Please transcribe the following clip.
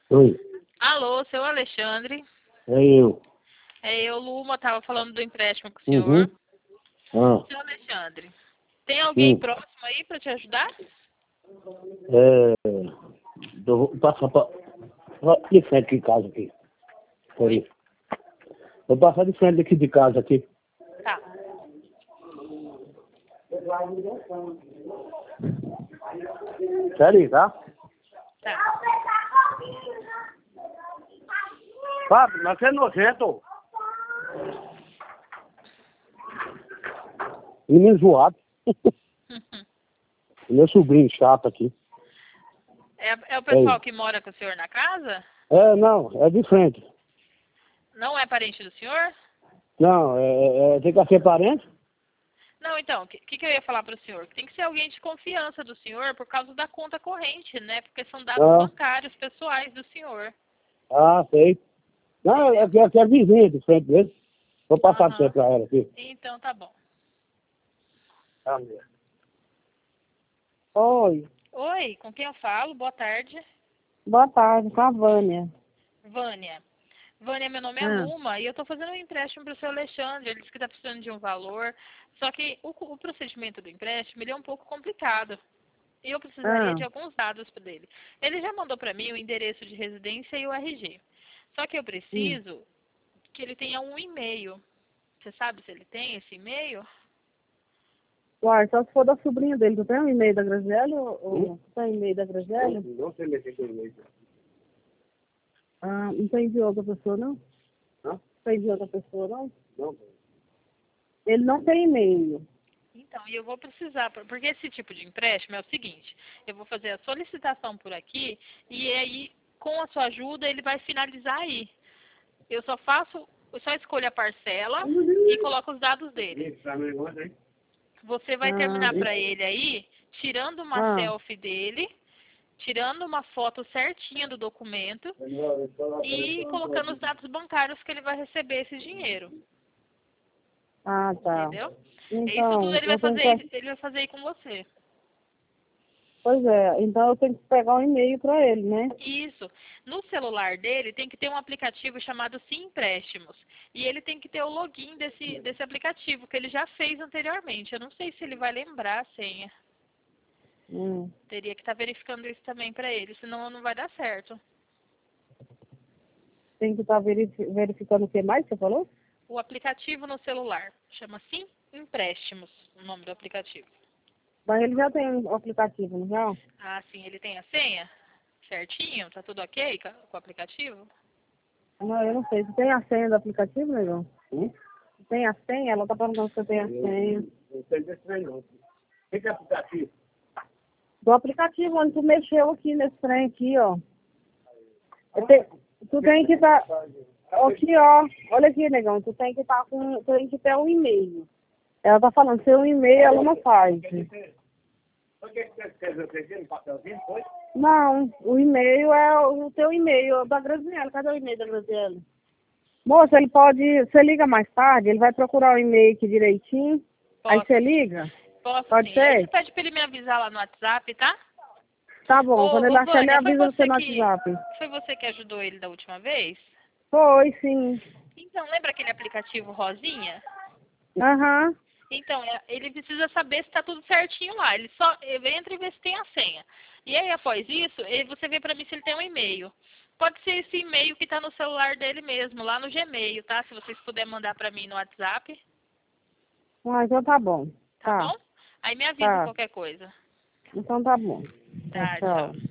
Oi, Alô, seu Alexandre. é eu. É eu, Luma, tava falando do empréstimo com o Uhum. senhor. Ah, Seu Alexandre, tem alguém sim. próximo aí para te ajudar? É, vou passar de frente de casa aqui. Oi? Peraí. Vou passar de frente aqui de casa aqui. Tá. Peraí, tá? Tá. Fábio, mas você é nojento. Menino zoado. Meu sobrinho chato aqui. É o Ei. pessoal que mora com o senhor na casa? Não, é de frente. Não é parente do senhor? Não, tem que ser parente? Não, então, o que eu ia falar para o senhor? Tem que ser alguém de confiança do senhor por causa da conta corrente, né? Porque são dados Ah, bancários pessoais do senhor. sei. Não, Entendeu? é vizinho de frente dele. Vou passar de frente Aham. pra ela aqui. Então tá bom. Oi, Oi, com quem eu falo? Boa tarde. boa tarde, com a Vânia. Vânia. Vânia, meu nome é Ah, Luma e eu estou fazendo um empréstimo para o seu Alexandre. Ele disse que está precisando de um valor, só que o procedimento do empréstimo ele é um pouco complicado. E eu precisaria ah, de alguns dados dele. Ele já mandou para mim o endereço de residência e o RG. Só que eu hum. preciso que ele tenha um e-mail. Você sabe se ele tem esse e-mail? Uai, só se for da sobrinha dele. Tu tem um e-mail da Graziella ou tu tem e-mail da Graziella? Não sei mexer com ele. Ah, não tem de outra pessoa, não? Hã? Tem de outra pessoa, não? Não. Ele não tem e-mail. Então, e eu vou precisar, porque esse tipo de empréstimo é o seguinte, eu vou fazer a solicitação por aqui e aí, com a sua ajuda, ele vai finalizar aí. Eu só escolho a parcela e coloco os dados dele. Você vai Ah, terminar para ele aí, tirando uma ah, selfie dele, tirando uma foto certinha do documento e colocando os dados bancários que ele vai receber esse dinheiro. tá. Entendeu? É isso tudo Então, ele vai fazer, ele vai fazer aí com você. pois é, então eu tenho que pegar um e-mail pra ele, né? Isso. No celular dele tem que ter um aplicativo chamado Sim Empréstimos. E ele tem que ter o login desse aplicativo, que ele já fez anteriormente. Eu não sei se ele vai lembrar a senha. Hum. Teria que estar verificando isso também para ele, senão não vai dar certo. Tem que estar verificando o que mais você falou? O aplicativo no celular chama Sim Empréstimos, o nome do aplicativo. Mas ele já tem um aplicativo, não já? Ah, sim, ele tem a senha? Certinho? Tá tudo ok com o aplicativo? Não, eu não sei. Você tem a senha do aplicativo, negão? Tem a senha? Ela tá perguntando se você tem a senha. Não sei desse trem, não. O que é aplicativo? Do aplicativo onde tu mexeu aqui nesse trem aqui, ó. Tu tem que estar. Aqui, ó. Olha aqui, negão. Tu tem que estar com. Tu tem que ter um e-mail. Ela tá falando, seu e-mail ela não faz. Por que você escreveu no papelzinho, foi? Não, o e-mail é o teu e-mail da Graziella. Cadê o e-mail da Graziella? Moça, ele pode. Você liga mais tarde, ele vai procurar o e-mail aqui direitinho. Aí Posso, você liga? posso Pode sim. Aí ser? você pede pra ele me avisar lá no WhatsApp, tá? Tá bom, quando ele achar, ele Vânia, avisa você no WhatsApp. foi você que ajudou ele da última vez? Foi, sim. Então, lembra aquele aplicativo Rosinha? Aham. Então, ele precisa saber se está tudo certinho lá. Ele entra e vê se tem a senha. E aí, após isso, você vê para mim se ele tem um e-mail. Pode ser esse e-mail que está no celular dele mesmo, lá no Gmail, tá? Se vocês puderem mandar para mim no WhatsApp, Ah, então tá bom. tá Tá, bom? Aí me avisa tá. qualquer coisa. Então tá bom. Tá, Tá, tchau. tchau.